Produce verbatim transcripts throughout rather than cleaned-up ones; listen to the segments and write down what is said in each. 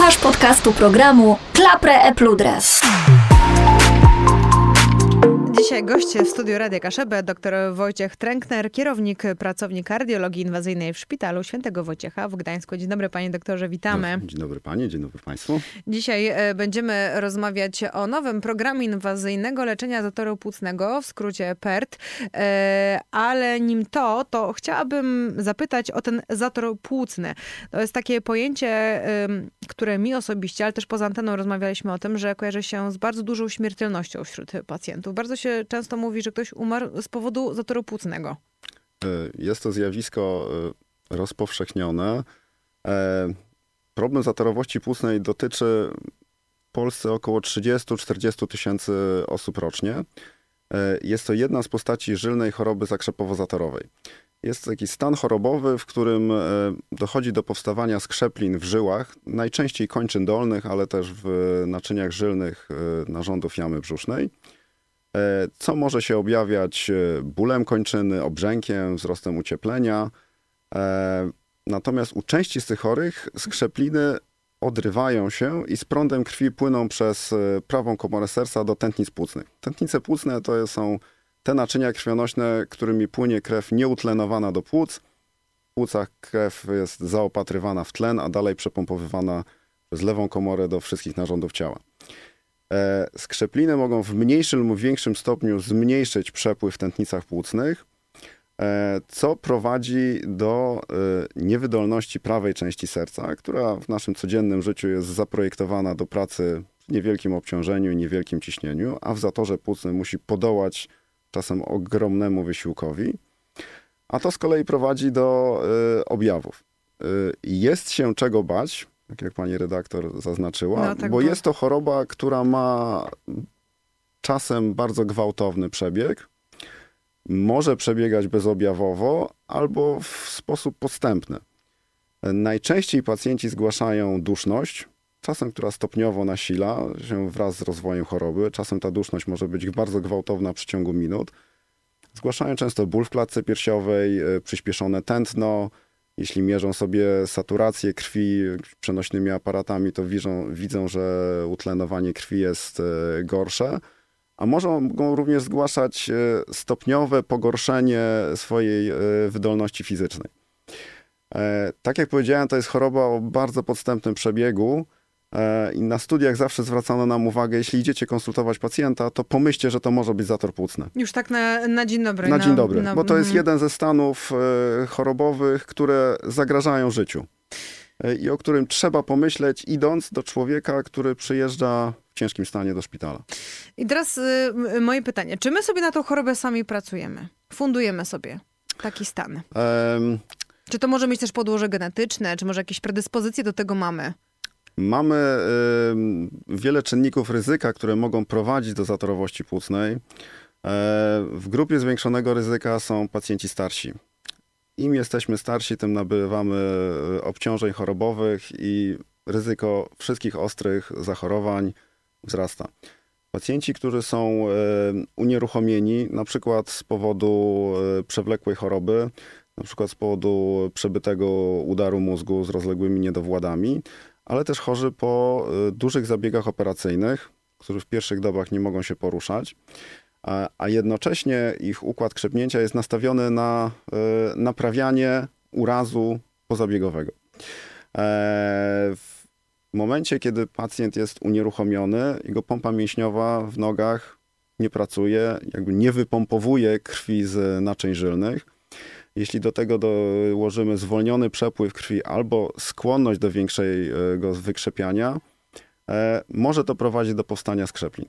Słuchasz podcastu programu Klapre e Pludres. Dzisiaj goście w studiu Radia Kaszebę dr Wojciech Trękner, kierownik pracowni kardiologii inwazyjnej w Szpitalu Świętego Wojciecha w Gdańsku. Dzień dobry, panie doktorze, witamy. Dzień dobry panie, dzień dobry państwu. Dzisiaj będziemy rozmawiać o nowym programie inwazyjnego leczenia zatoru płucnego, w skrócie P E R T, ale nim to, to chciałabym zapytać o ten zator płucny. To jest takie pojęcie, które mi osobiście, ale też poza anteną rozmawialiśmy o tym, że kojarzy się z bardzo dużą śmiertelnością wśród pacjentów. Bardzo się często mówi, że ktoś umarł z powodu zatoru płucnego. Jest to zjawisko rozpowszechnione. Problem zatorowości płucnej dotyczy w Polsce około trzydzieści do czterdziestu tysięcy osób rocznie. Jest to jedna z postaci żylnej choroby zakrzepowo-zatorowej. Jest to taki stan chorobowy, w którym dochodzi do powstawania skrzeplin w żyłach, najczęściej kończyn dolnych, ale też w naczyniach żylnych narządów jamy brzusznej, co może się objawiać bólem kończyny, obrzękiem, wzrostem ucieplenia. Natomiast u części z tych chorych skrzepliny odrywają się i z prądem krwi płyną przez prawą komorę serca do tętnic płucnych. Tętnice płucne to są te naczynia krwionośne, którymi płynie krew nieutlenowana do płuc. W płucach krew jest zaopatrywana w tlen, a dalej przepompowywana przez lewą komorę do wszystkich narządów ciała. Skrzepliny mogą w mniejszym lub większym stopniu zmniejszyć przepływ w tętnicach płucnych, co prowadzi do niewydolności prawej części serca, która w naszym codziennym życiu jest zaprojektowana do pracy w niewielkim obciążeniu i niewielkim ciśnieniu, a w zatorze płucnym musi podołać czasem ogromnemu wysiłkowi, a to z kolei prowadzi do objawów. Jest się czego bać, tak jak pani redaktor zaznaczyła, no, tak bo było. jest to choroba, która ma czasem bardzo gwałtowny przebieg. Może przebiegać bezobjawowo albo w sposób podstępny. Najczęściej pacjenci zgłaszają duszność, czasem która stopniowo nasila się wraz z rozwojem choroby. Czasem ta duszność może być bardzo gwałtowna w przeciągu minut. Zgłaszają często ból w klatce piersiowej, przyspieszone tętno. Jeśli mierzą sobie saturację krwi przenośnymi aparatami, to widzą, widzą, że utlenowanie krwi jest gorsze. A mogą również zgłaszać stopniowe pogorszenie swojej wydolności fizycznej. Tak jak powiedziałem, to jest choroba o bardzo podstępnym przebiegu i na studiach zawsze zwracano nam uwagę, jeśli idziecie konsultować pacjenta, to pomyślcie, że to może być zator płucny. Już tak na, na dzień dobry. Na, na dzień dobry, na, bo to jest mm. jeden ze stanów chorobowych, które zagrażają życiu i o którym trzeba pomyśleć, idąc do człowieka, który przyjeżdża w ciężkim stanie do szpitala. I teraz y, moje pytanie. Czy my sobie na tą chorobę sami pracujemy? Fundujemy sobie taki stan? Um, czy to może mieć też podłoże genetyczne? Czy może jakieś predyspozycje do tego mamy? Mamy y, wiele czynników ryzyka, które mogą prowadzić do zatorowości płucnej. E, w grupie zwiększonego ryzyka są pacjenci starsi. Im jesteśmy starsi, tym nabywamy obciążeń chorobowych i ryzyko wszystkich ostrych zachorowań wzrasta. Pacjenci, którzy są unieruchomieni, na przykład z powodu przewlekłej choroby, na przykład z powodu przebytego udaru mózgu z rozległymi niedowładami, ale też chorzy po dużych zabiegach operacyjnych, którzy w pierwszych dobach nie mogą się poruszać, a jednocześnie ich układ krzepnięcia jest nastawiony na naprawianie urazu pozabiegowego. W momencie, kiedy pacjent jest unieruchomiony, jego pompa mięśniowa w nogach nie pracuje, jakby nie wypompowuje krwi z naczyń żylnych. Jeśli do tego dołożymy zwolniony przepływ krwi albo skłonność do większego wykrzepiania, może to prowadzić do powstania skrzeplin.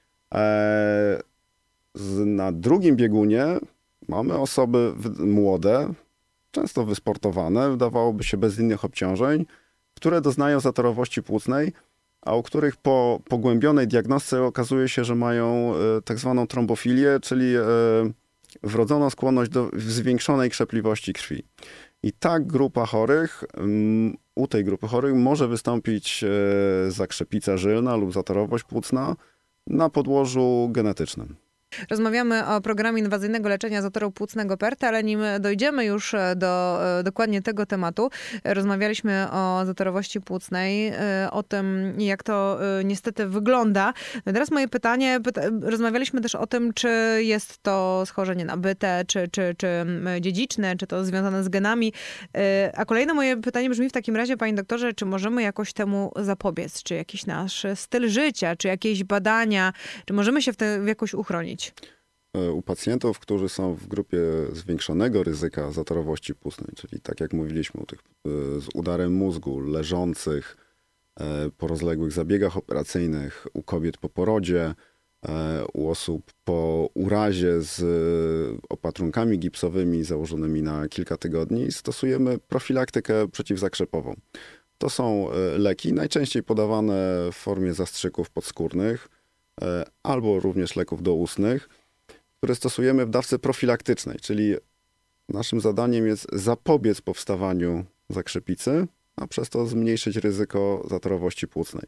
Na drugim biegunie mamy osoby młode, często wysportowane, wydawałoby się bez innych obciążeń, które doznają zatorowości płucnej, a u których po pogłębionej diagnostyce okazuje się, że mają tak zwaną trombofilię, czyli wrodzoną skłonność do zwiększonej krzepliwości krwi. I ta grupa chorych, u tej grupy chorych może wystąpić zakrzepica żylna lub zatorowość płucna na podłożu genetycznym. Rozmawiamy o programie inwazyjnego leczenia zatoru płucnego PERT, ale nim dojdziemy już do dokładnie tego tematu, rozmawialiśmy o zatorowości płucnej, o tym, jak to niestety wygląda. Teraz moje pytanie, rozmawialiśmy też o tym, czy jest to schorzenie nabyte, czy, czy, czy dziedziczne, czy to związane z genami. A kolejne moje pytanie brzmi w takim razie, panie doktorze, czy możemy jakoś temu zapobiec? Czy jakiś nasz styl życia, czy jakieś badania, czy możemy się w tym jakoś uchronić? U pacjentów, którzy są w grupie zwiększonego ryzyka zatorowości płucnej, czyli tak jak mówiliśmy, u tych z udarem mózgu, leżących, po rozległych zabiegach operacyjnych, u kobiet po porodzie, u osób po urazie z opatrunkami gipsowymi założonymi na kilka tygodni, stosujemy profilaktykę przeciwzakrzepową. To są leki, najczęściej podawane w formie zastrzyków podskórnych albo również leków doustnych, które stosujemy w dawce profilaktycznej, czyli naszym zadaniem jest zapobiec powstawaniu zakrzepicy, a przez to zmniejszyć ryzyko zatorowości płucnej.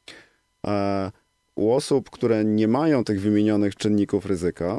U osób, które nie mają tych wymienionych czynników ryzyka,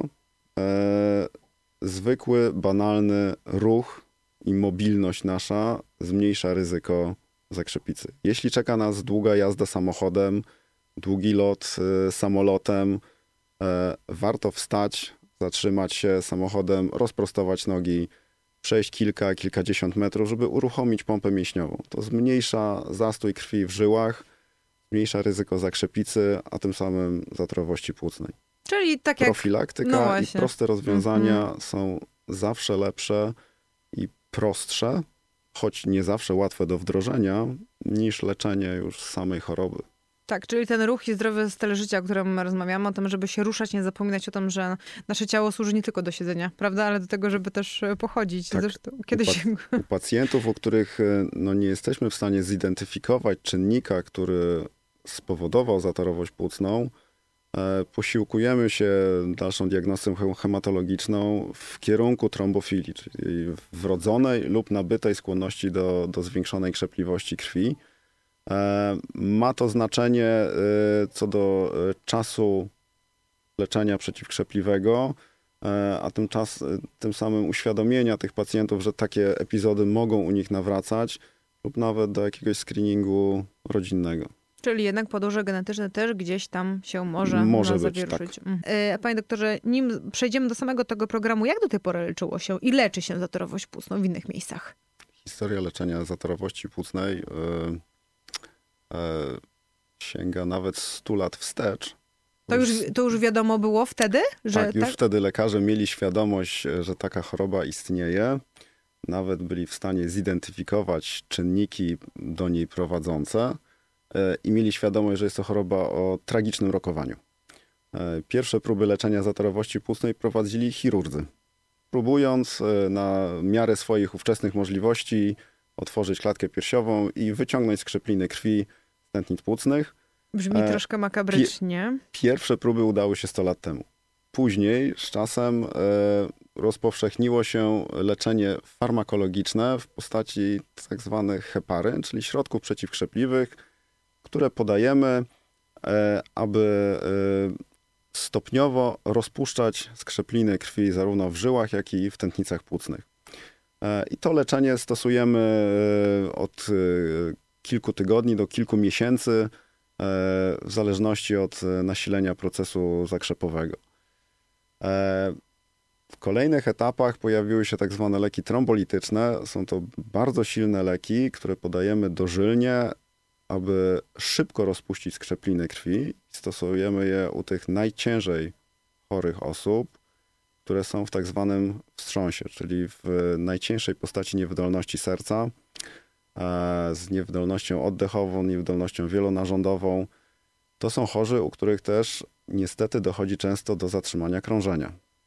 zwykły, banalny ruch i mobilność nasza zmniejsza ryzyko zakrzepicy. Jeśli czeka nas długa jazda samochodem, długi lot samolotem, warto wstać, zatrzymać się samochodem, rozprostować nogi, przejść kilka, kilkadziesiąt metrów, żeby uruchomić pompę mięśniową. To zmniejsza zastój krwi w żyłach, zmniejsza ryzyko zakrzepicy, a tym samym zatorowości płucnej. Czyli tak jak... Profilaktyka no i proste rozwiązania mm-hmm. są zawsze lepsze i prostsze, choć nie zawsze łatwe do wdrożenia, niż leczenie już samej choroby. Tak, czyli ten ruch i zdrowy styl życia, o którym rozmawiamy, o tym, żeby się ruszać, nie zapominać o tym, że nasze ciało służy nie tylko do siedzenia, prawda, ale do tego, żeby też pochodzić. Tak. Zresztą kiedyś... U, pa- u pacjentów, u których no, nie jesteśmy w stanie zidentyfikować czynnika, który spowodował zatorowość płucną, e, posiłkujemy się dalszą diagnostyką hematologiczną w kierunku trombofilii, czyli wrodzonej lub nabytej skłonności do, do zwiększonej krzepliwości krwi. Ma to znaczenie co do czasu leczenia przeciwkrzepliwego, a tym, czas, tym samym uświadomienia tych pacjentów, że takie epizody mogą u nich nawracać lub nawet do jakiegoś screeningu rodzinnego. Czyli jednak podłoże genetyczne też gdzieś tam się może, może zawieruszyć. Tak. Panie doktorze, nim przejdziemy do samego tego programu, jak do tej pory leczyło się i leczy się zatorowość płucną w innych miejscach? Historia leczenia zatorowości płucnej yy... sięga nawet stu lat wstecz. To już, to już wiadomo było wtedy? Że tak, już tak? wtedy lekarze mieli świadomość, że taka choroba istnieje. Nawet byli w stanie zidentyfikować czynniki do niej prowadzące i mieli świadomość, że jest to choroba o tragicznym rokowaniu. Pierwsze próby leczenia zatorowości płucnej prowadzili chirurdzy, próbując na miarę swoich ówczesnych możliwości otworzyć klatkę piersiową i wyciągnąć z krzepliny krwi tętnic płucnych. Brzmi e, troszkę makabrycznie. Pie, pierwsze próby udały się sto lat temu. Później z czasem e, rozpowszechniło się leczenie farmakologiczne w postaci tak zwanych heparyn, czyli środków przeciwkrzepliwych, które podajemy, e, aby e, stopniowo rozpuszczać skrzepliny krwi zarówno w żyłach, jak i w tętnicach płucnych. E, I to leczenie stosujemy od kilku tygodni do kilku miesięcy, w zależności od nasilenia procesu zakrzepowego. W kolejnych etapach pojawiły się tak zwane leki trombolityczne. Są to bardzo silne leki, które podajemy dożylnie, aby szybko rozpuścić skrzepliny krwi. Stosujemy je u tych najciężej chorych osób, które są w tak zwanym wstrząsie, czyli w najcięższej postaci niewydolności serca, z niewydolnością oddechową, niewydolnością wielonarządową. To są chorzy, u których też niestety dochodzi często do zatrzymania krążenia.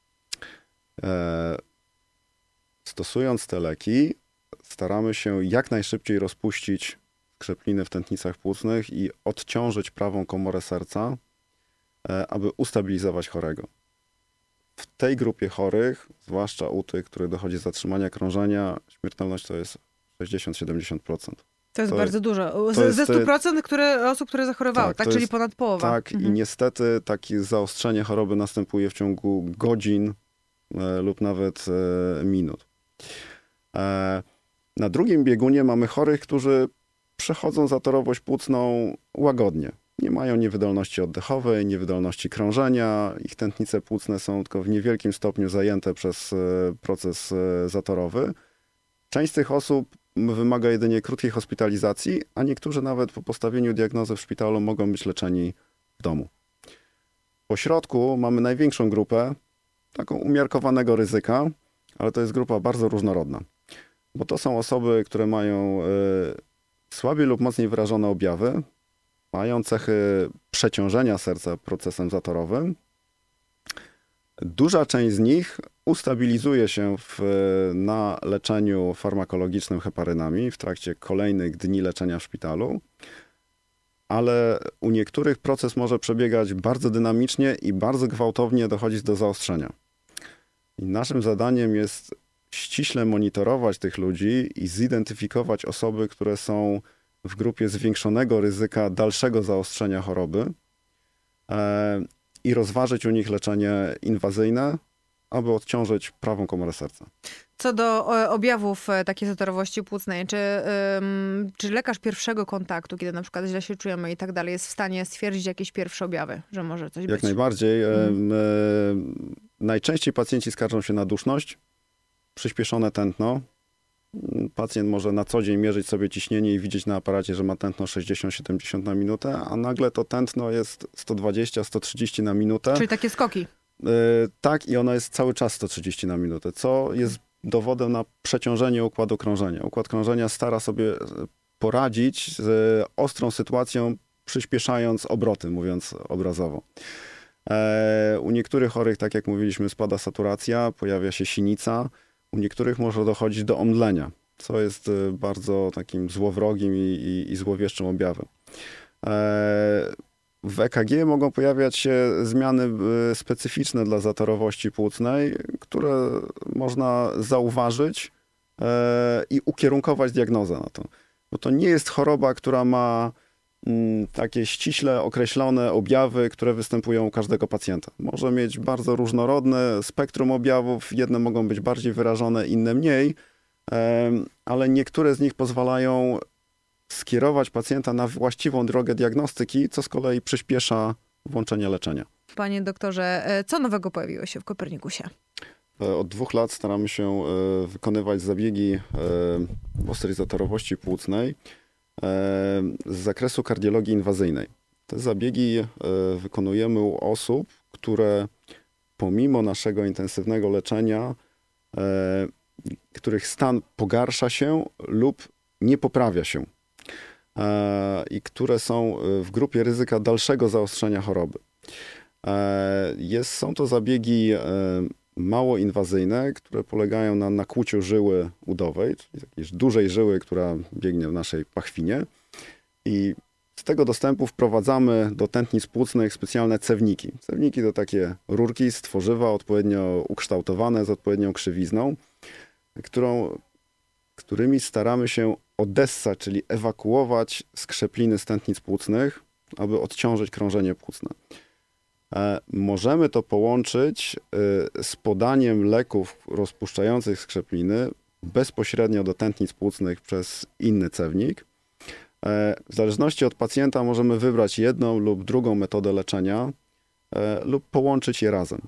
Stosując te leki, staramy się jak najszybciej rozpuścić skrzepliny w tętnicach płucnych i odciążyć prawą komorę serca, aby ustabilizować chorego. W tej grupie chorych, zwłaszcza u tych, których dochodzi do zatrzymania krążenia, śmiertelność to jest sześćdziesiąt do siedemdziesięciu procent. To jest to, bardzo dużo. Z, jest, ze stu procent które, osób, które zachorowały, tak? tak? Czyli jest, ponad połowa. Tak, mhm. i niestety takie zaostrzenie choroby następuje w ciągu godzin e, lub nawet e, minut. E, na drugim biegunie mamy chorych, którzy przechodzą zatorowość płucną łagodnie. Nie mają niewydolności oddechowej, niewydolności krążenia. Ich tętnice płucne są tylko w niewielkim stopniu zajęte przez e, proces e, zatorowy. Część z tych osób wymaga jedynie krótkiej hospitalizacji, a niektórzy nawet po postawieniu diagnozy w szpitalu mogą być leczeni w domu. Po środku mamy największą grupę, taką umiarkowanego ryzyka, ale to jest grupa bardzo różnorodna. Bo to są osoby, które mają y, słabiej lub mocniej wyrażone objawy, mają cechy przeciążenia serca procesem zatorowym. Duża część z nich ustabilizuje się w, na leczeniu farmakologicznym heparynami w trakcie kolejnych dni leczenia w szpitalu, ale u niektórych proces może przebiegać bardzo dynamicznie i bardzo gwałtownie dochodzić do zaostrzenia. I naszym zadaniem jest ściśle monitorować tych ludzi i zidentyfikować osoby, które są w grupie zwiększonego ryzyka dalszego zaostrzenia choroby e, i rozważyć u nich leczenie inwazyjne, aby odciążyć prawą komorę serca. Co do e, objawów e, takiej zatorowości płucnej, czy, ym, czy lekarz pierwszego kontaktu, kiedy na przykład źle się czujemy i tak dalej, jest w stanie stwierdzić jakieś pierwsze objawy, że może coś Jak być? Jak najbardziej. Mhm. E, e, najczęściej pacjenci skarżą się na duszność, przyspieszone tętno. Pacjent może na co dzień mierzyć sobie ciśnienie i widzieć na aparacie, że ma tętno sześćdziesiąt siedemdziesiąt na minutę, a nagle to tętno jest sto dwadzieścia sto trzydzieści na minutę. Czyli takie skoki. Yy, tak, i ono jest cały czas sto trzydzieści na minutę, co jest dowodem na przeciążenie układu krążenia. Układ krążenia stara sobie poradzić z ostrą sytuacją, przyspieszając obroty, mówiąc obrazowo. Yy, u niektórych chorych, tak jak mówiliśmy, spada saturacja, pojawia się sinica. U niektórych może dochodzić do omdlenia, co jest bardzo takim złowrogim i, i, i złowieszczym objawem. W E K G mogą pojawiać się zmiany specyficzne dla zatorowości płucnej, które można zauważyć i ukierunkować diagnozę na to. Bo to nie jest choroba, która ma takie ściśle określone objawy, które występują u każdego pacjenta. Może mieć bardzo różnorodne spektrum objawów, jedne mogą być bardziej wyrażone, inne mniej, ale niektóre z nich pozwalają skierować pacjenta na właściwą drogę diagnostyki, co z kolei przyspiesza włączenie leczenia. Panie doktorze, co nowego pojawiło się w Kopernikusie? Od dwóch lat staramy się wykonywać zabiegi ostrej zatorowości płucnej z zakresu kardiologii inwazyjnej. Te zabiegi wykonujemy u osób, które pomimo naszego intensywnego leczenia, których stan pogarsza się lub nie poprawia się i które są w grupie ryzyka dalszego zaostrzenia choroby. Jest, są to zabiegi mało inwazyjne, które polegają na nakłuciu żyły udowej, czyli jakiejś dużej żyły, która biegnie w naszej pachwinie. I z tego dostępu wprowadzamy do tętnic płucnych specjalne cewniki. Cewniki to takie rurki z tworzywa odpowiednio ukształtowane, z odpowiednią krzywizną, którą, którymi staramy się odessać, czyli ewakuować skrzepliny z tętnic płucnych, aby odciążyć krążenie płucne. Możemy to połączyć z podaniem leków rozpuszczających skrzepliny bezpośrednio do tętnic płucnych przez inny cewnik. W zależności od pacjenta możemy wybrać jedną lub drugą metodę leczenia lub połączyć je razem.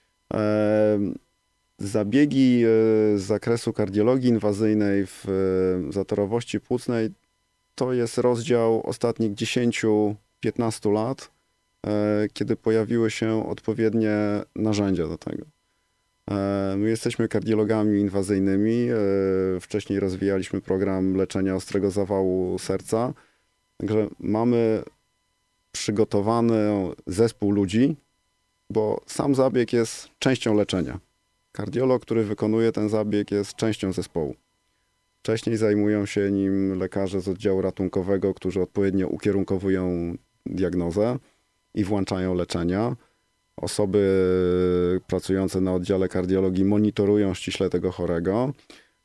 Zabiegi z zakresu kardiologii inwazyjnej w zatorowości płucnej to jest rozdział ostatnich dziesięć do piętnastu lat, kiedy pojawiły się odpowiednie narzędzia do tego. My jesteśmy kardiologami inwazyjnymi. Wcześniej rozwijaliśmy program leczenia ostrego zawału serca. Także mamy przygotowany zespół ludzi, bo sam zabieg jest częścią leczenia. Kardiolog, który wykonuje ten zabieg, jest częścią zespołu. Wcześniej zajmują się nim lekarze z oddziału ratunkowego, którzy odpowiednio ukierunkowują diagnozę i włączają leczenia. Osoby pracujące na oddziale kardiologii monitorują ściśle tego chorego.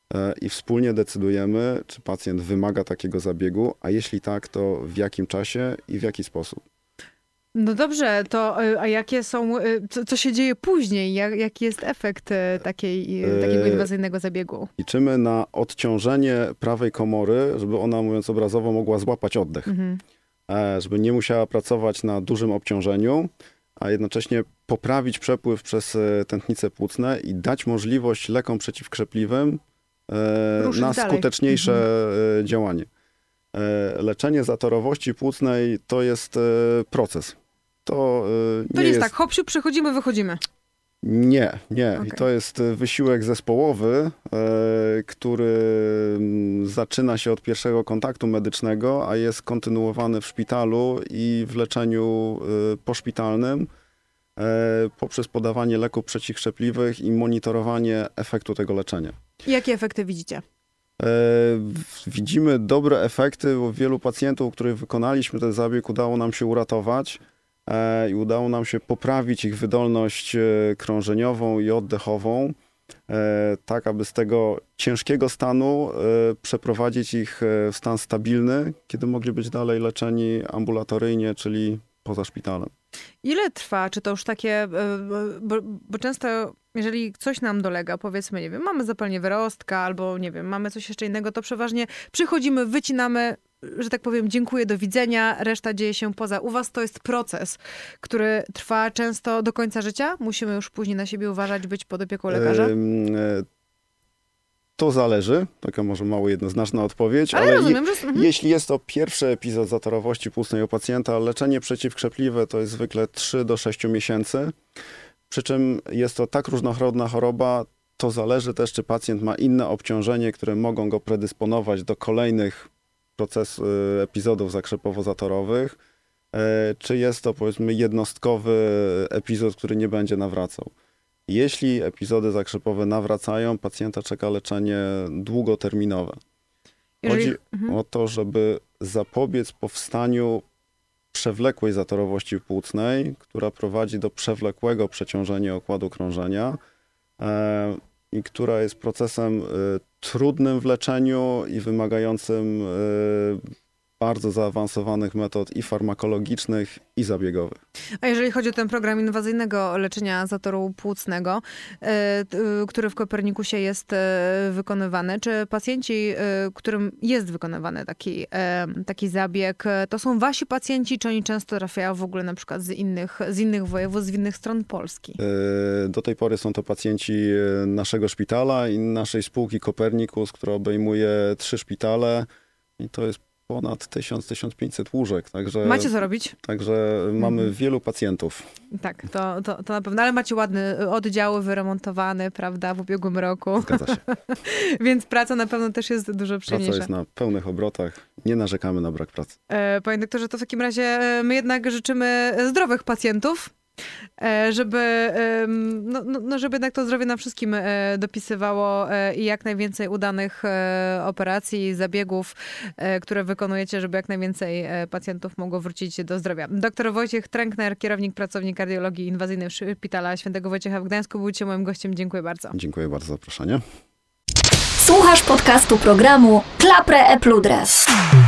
i wspólnie decydujemy, czy pacjent wymaga takiego zabiegu, a jeśli tak, to w jakim czasie i w jaki sposób. No dobrze, to a jakie są, co, co się dzieje później? Jak, jaki jest efekt takiej, takiego inwazyjnego zabiegu? Liczymy na odciążenie prawej komory, żeby ona, mówiąc obrazowo, mogła złapać oddech. Mhm. Żeby nie musiała pracować na dużym obciążeniu, a jednocześnie poprawić przepływ przez tętnice płucne i dać możliwość lekom przeciwkrzepliwym Ruszyć na dalej. skuteczniejsze mhm. działanie. Leczenie zatorowości płucnej to jest proces. To nie, to nie jest tak, hop, siup, przechodzimy, wychodzimy. Nie, nie. Okay. I to jest wysiłek zespołowy, który zaczyna się od pierwszego kontaktu medycznego, a jest kontynuowany w szpitalu i w leczeniu poszpitalnym poprzez podawanie leków przeciwkrzepliwych i monitorowanie efektu tego leczenia. I jakie efekty widzicie? Widzimy dobre efekty, bo wielu pacjentów, których wykonaliśmy ten zabieg, udało nam się uratować i udało nam się poprawić ich wydolność krążeniową i oddechową, tak aby z tego ciężkiego stanu przeprowadzić ich w stan stabilny, kiedy mogli być dalej leczeni ambulatoryjnie, czyli poza szpitalem. Ile trwa? Czy to już takie, bo, bo często jeżeli coś nam dolega, powiedzmy, nie wiem, mamy zapalenie wyrostka albo, nie wiem, mamy coś jeszcze innego, to przeważnie przychodzimy, wycinamy, że tak powiem, dziękuję, do widzenia, reszta dzieje się poza. U was to jest proces, który trwa często do końca życia? Musimy już później na siebie uważać, być pod opieką lekarza? To zależy, taka może mało jednoznaczna odpowiedź, ale, ale rozumiem, je, że... mhm. jeśli jest to pierwszy epizod zatorowości płucnej u pacjenta, leczenie przeciwkrzepliwe to jest zwykle trzy do sześciu miesięcy, przy czym jest to tak różnorodna choroba, to zależy też, czy pacjent ma inne obciążenie, które mogą go predysponować do kolejnych proces, epizodów zakrzepowo-zatorowych, czy jest to, powiedzmy, jednostkowy epizod, który nie będzie nawracał. Jeśli epizody zakrzepowe nawracają, pacjenta czeka leczenie długoterminowe. Chodzi Jeżeli... mhm. o to, żeby zapobiec powstaniu przewlekłej zatorowości płucnej, która prowadzi do przewlekłego przeciążenia układu krążenia e, i która jest procesem e, trudnym w leczeniu i wymagającym e, bardzo zaawansowanych metod i farmakologicznych, i zabiegowych. A jeżeli chodzi o ten program inwazyjnego leczenia zatoru płucnego, który w Kopernikusie jest wykonywany, czy pacjenci, którym jest wykonywany taki, taki zabieg, to są wasi pacjenci, czy oni często trafiają w ogóle na przykład z innych, z innych województw, z innych stron Polski? Do tej pory są to pacjenci naszego szpitala i naszej spółki Kopernikus, która obejmuje trzy szpitale i to jest ponad tysiąc do tysiąc pięciuset łóżek. Także, macie co robić? Także mamy mhm. wielu pacjentów. Tak, to, to, to na pewno. Ale macie ładne oddziały wyremontowane, prawda, w ubiegłym roku. Zgadza się. Więc praca na pewno też jest dużo przyjemniejsza. Praca jest na pełnych obrotach. Nie narzekamy na brak pracy. E, panie doktorze, to w takim razie my jednak życzymy zdrowych pacjentów, żeby, no, no, żeby jednak to zdrowie nam wszystkim dopisywało i jak najwięcej udanych operacji, zabiegów, które wykonujecie, żeby jak najwięcej pacjentów mogło wrócić do zdrowia. Doktor Wojciech Trękner, kierownik pracownik kardiologii inwazyjnej Szpitala Świętego Wojciecha w Gdańsku, był dzisiaj moim gościem. Dziękuję bardzo. Dziękuję bardzo za zaproszenie. Słuchasz podcastu programu Klapre Epludres.